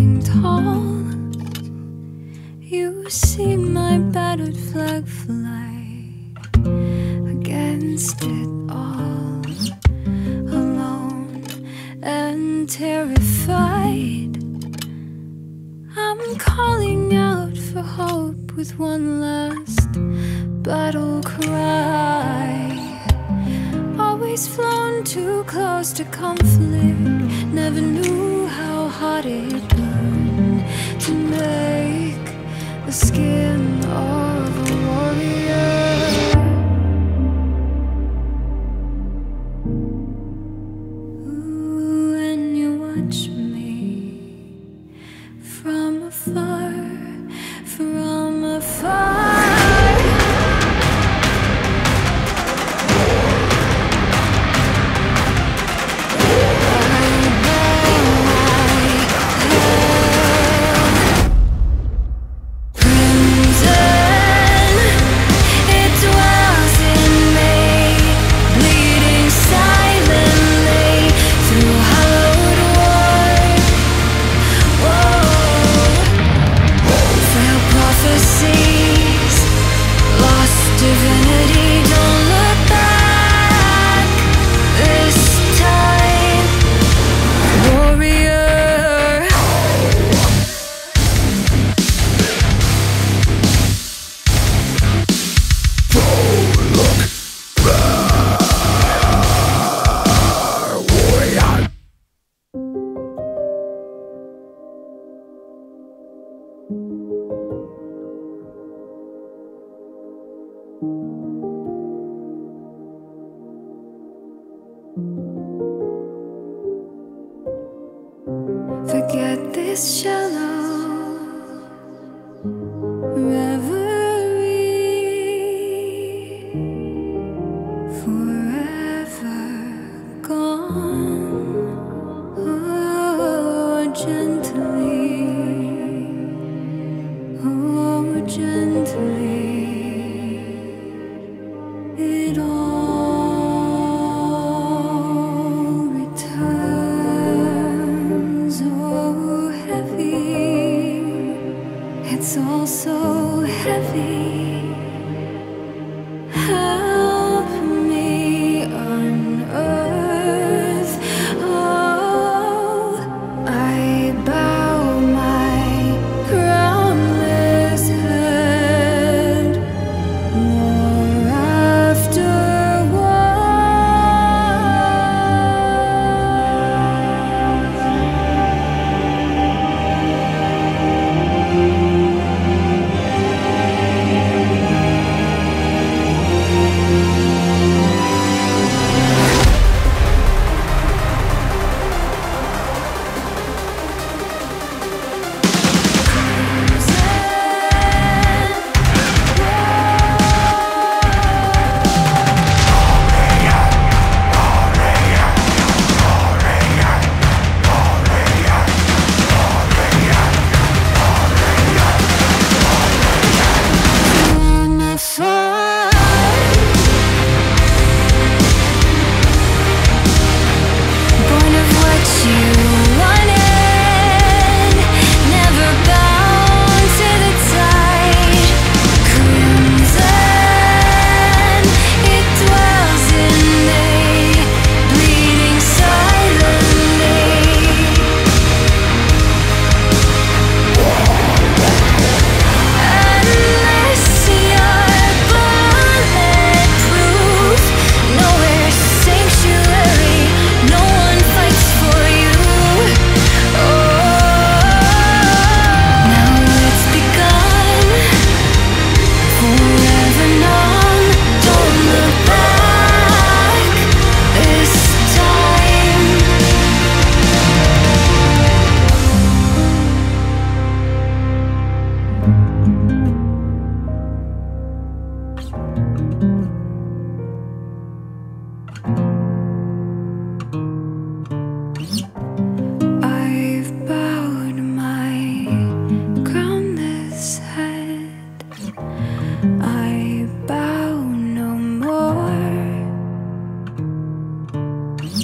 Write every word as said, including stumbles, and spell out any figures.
standing tall. You see my battered flag fly against it all, alone and terrified. I'm calling out for hope with one last battle cry. Always flown too close to conflict, never knew how hard it burned to make the skin of a warrior. Ooh, and you watch me from afar, from afar. Forget this shallow reverie, forever gone. Oh, gently, oh, gently, it all it's all so heavy.